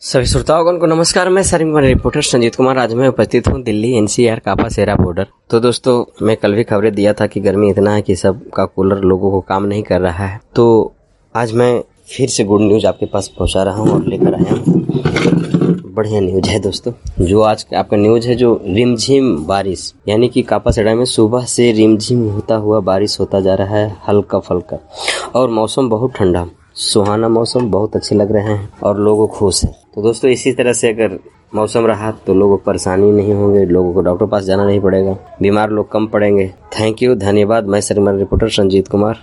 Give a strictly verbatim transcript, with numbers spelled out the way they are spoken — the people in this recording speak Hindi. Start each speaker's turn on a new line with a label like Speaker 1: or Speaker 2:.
Speaker 1: सभी श्रोताओं को नमस्कार। मैं सरिंगवन रिपोर्टर संजीत कुमार। आज मैं उपस्थित हूँ Delhi NCR Kapashera border. तो दोस्तों, मैं कल भी खबरें दिया था कि गर्मी इतना है कि सब का कूलर लोगों को काम नहीं कर रहा है। तो आज मैं फिर से गुड न्यूज आपके पास पहुंचा रहा हूं और लेकर आया हूं। बढ़िया न्यूज है दोस्तों। जो आज आपका न्यूज है, जो रिमझिम बारिश, यानी कि कापा सेरा में सुबह से रिमझिम होता हुआ बारिश होता जा रहा है, हल्का फल्का, और मौसम बहुत ठंडा, सुहाना मौसम, बहुत अच्छे लग रहे हैं और लोगों खुश हैं। तो दोस्तों, इसी तरह से अगर मौसम रहा तो लोगों को परेशानी नहीं होंगे, लोगों को डॉक्टर पास जाना नहीं पड़ेगा, बीमार लोग कम पड़ेंगे। थैंक यू, धन्यवाद। मैं सरिंगवन रिपोर्टर संजीत कुमार।